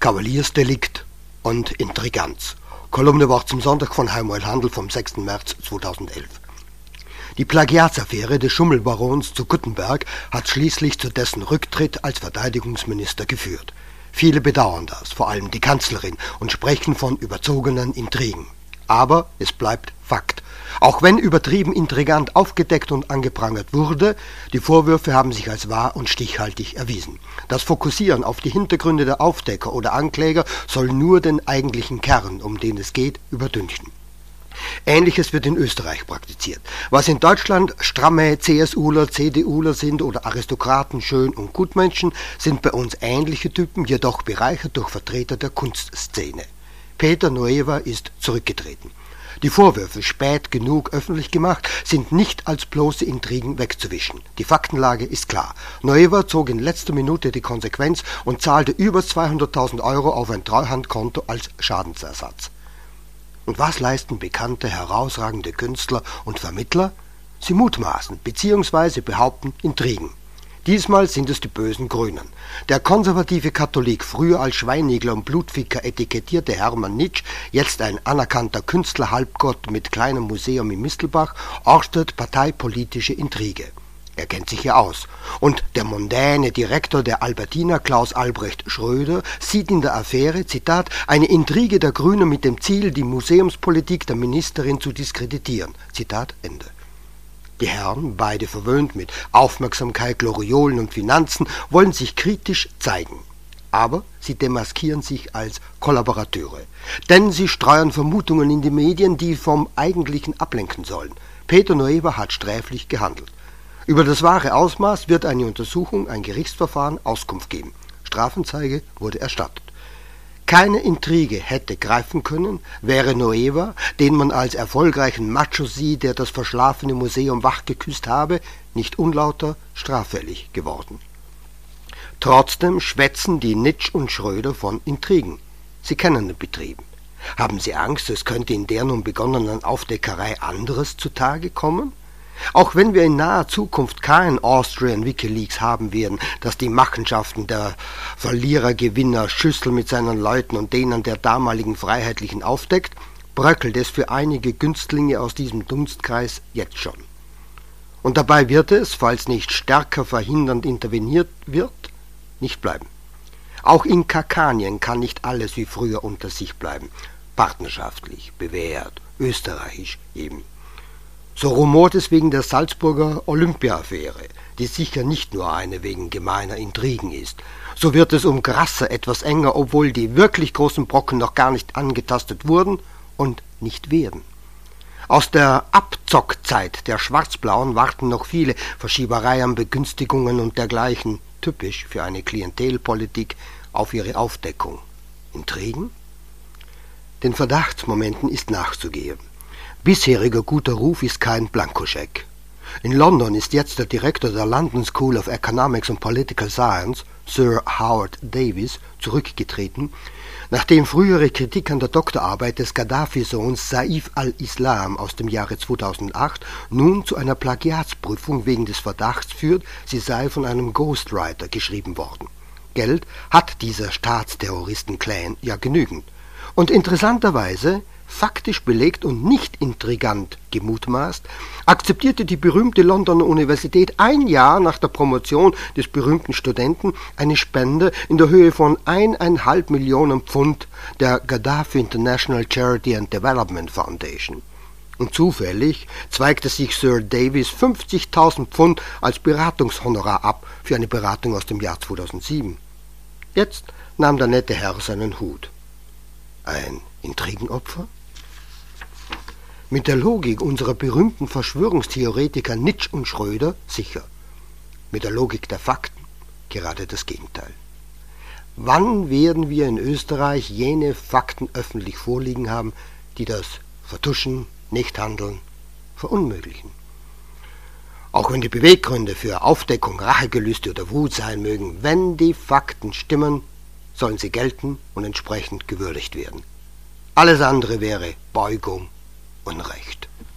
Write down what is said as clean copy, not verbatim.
Kavaliersdelikt und Intriganz. Kolumne war zum Sonntag von Heimwell Handel vom 6. März 2011. Die Plagiatsaffäre des Schummelbarons zu Guttenberg hat schließlich zu dessen Rücktritt als Verteidigungsminister geführt. Viele bedauern das, vor allem die Kanzlerin, und sprechen von überzogenen Intrigen. Aber es bleibt Fakt. Auch wenn übertrieben intrigant aufgedeckt und angeprangert wurde, die Vorwürfe haben sich als wahr und stichhaltig erwiesen. Das Fokussieren auf die Hintergründe der Aufdecker oder Ankläger soll nur den eigentlichen Kern, um den es geht, überdünchen. Ähnliches wird in Österreich praktiziert. Was in Deutschland stramme CSUler, CDUler sind oder Aristokraten, Schön- und Gutmenschen, sind bei uns ähnliche Typen, jedoch bereichert durch Vertreter der Kunstszene. Peter Nueva ist zurückgetreten. Die Vorwürfe, spät genug öffentlich gemacht, sind nicht als bloße Intrigen wegzuwischen. Die Faktenlage ist klar. Nueva zog in letzter Minute die Konsequenz und zahlte über 200.000 Euro auf ein Treuhandkonto als Schadensersatz. Und was leisten bekannte, herausragende Künstler und Vermittler? Sie mutmaßen bzw. behaupten Intrigen. Diesmal sind es die bösen Grünen. Der konservative Katholik, früher als Schweinigler und Blutficker etikettierte Hermann Nitsch, jetzt ein anerkannter Künstler-Halbgott mit kleinem Museum in Mistelbach, ortet parteipolitische Intrige. Er kennt sich ja aus. Und der mondäne Direktor der Albertina, Klaus Albrecht Schröder, sieht in der Affäre, Zitat, eine Intrige der Grünen mit dem Ziel, die Museumspolitik der Ministerin zu diskreditieren. Zitat Ende. Die Herren, beide verwöhnt mit Aufmerksamkeit, Gloriolen und Finanzen, wollen sich kritisch zeigen. Aber sie demaskieren sich als Kollaborateure. Denn sie streuen Vermutungen in die Medien, die vom Eigentlichen ablenken sollen. Peter Nueva hat sträflich gehandelt. Über das wahre Ausmaß wird eine Untersuchung, ein Gerichtsverfahren Auskunft geben. Strafanzeige wurde erstattet. Keine Intrige hätte greifen können, wäre Nueva, den man als erfolgreichen Macho sieht, der das verschlafene Museum wachgeküsst habe, nicht unlauter straffällig geworden. Trotzdem schwätzen die Nitsch und Schröder von Intrigen. Sie kennen den Betrieb. Haben sie Angst, es könnte in der nun begonnenen Aufdeckerei anderes zutage kommen? Auch wenn wir in naher Zukunft kein Austrian WikiLeaks haben werden, das die Machenschaften der Verlierergewinner Schüssel mit seinen Leuten und denen der damaligen Freiheitlichen aufdeckt, bröckelt es für einige Günstlinge aus diesem Dunstkreis jetzt schon. Und dabei wird es, falls nicht stärker verhindernd interveniert wird, nicht bleiben. Auch in Kakanien kann nicht alles wie früher unter sich bleiben. Partnerschaftlich, bewährt, österreichisch eben. So rumort es wegen der Salzburger Olympia-Affäre, die sicher nicht nur eine wegen gemeiner Intrigen ist. So wird es um Grasser etwas enger, obwohl die wirklich großen Brocken noch gar nicht angetastet wurden und nicht werden. Aus der Abzockzeit der Schwarzblauen warten noch viele Verschiebereien, Begünstigungen und dergleichen, typisch für eine Klientelpolitik, auf ihre Aufdeckung. Intrigen? Den Verdachtsmomenten ist nachzugehen. Bisheriger guter Ruf ist kein Blankoscheck. In London ist jetzt der Direktor der London School of Economics and Political Science, Sir Howard Davis, zurückgetreten, nachdem frühere Kritik an der Doktorarbeit des Gaddafi-Sohns Saif al-Islam aus dem Jahre 2008 nun zu einer Plagiatsprüfung wegen des Verdachts führt, sie sei von einem Ghostwriter geschrieben worden. Geld hat dieser Staatsterroristen-Clan ja genügend. Und interessanterweise, faktisch belegt und nicht intrigant gemutmaßt, akzeptierte die berühmte Londoner Universität ein Jahr nach der Promotion des berühmten Studenten eine Spende in der Höhe von 1,5 Millionen Pfund der Gaddafi International Charity and Development Foundation. Und zufällig zweigte sich Sir Davis 50.000 Pfund als Beratungshonorar ab für eine Beratung aus dem Jahr 2007. Jetzt nahm der nette Herr seinen Hut. Ein Intrigenopfer? Mit der Logik unserer berühmten Verschwörungstheoretiker Nitsch und Schröder sicher. Mit der Logik der Fakten gerade das Gegenteil. Wann werden wir in Österreich jene Fakten öffentlich vorliegen haben, die das Vertuschen, Nichthandeln verunmöglichen? Auch wenn die Beweggründe für Aufdeckung, Rachegelüste oder Wut sein mögen, wenn die Fakten stimmen, sollen sie gelten und entsprechend gewürdigt werden. Alles andere wäre Beugung und Recht.